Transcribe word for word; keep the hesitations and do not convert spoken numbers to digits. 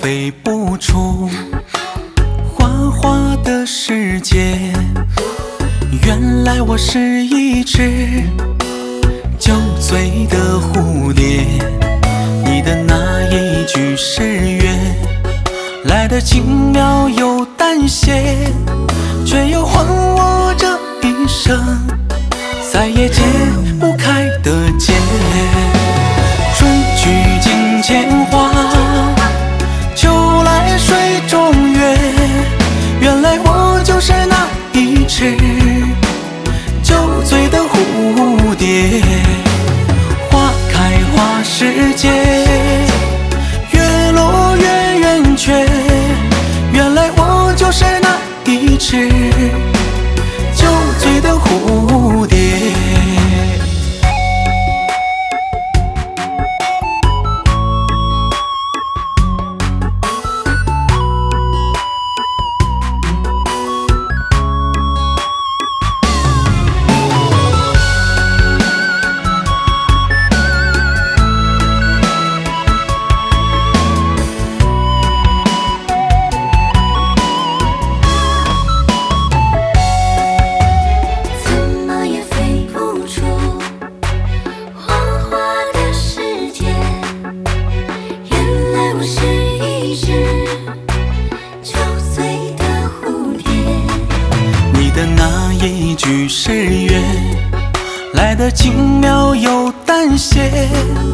飞不出花花的世界。原来我是一只酒醉的蝴蝶，你的那一句誓约来得轻描又淡写，却又还我这一生再也解不开的结。春去镜前花，秋来水中月，原来我就是那一只酒醉的蝴蝶。花开花时节，月落月圆缺，原来我就是那一只酒醉的蝴蝶。那一句誓约来得轻描又淡写，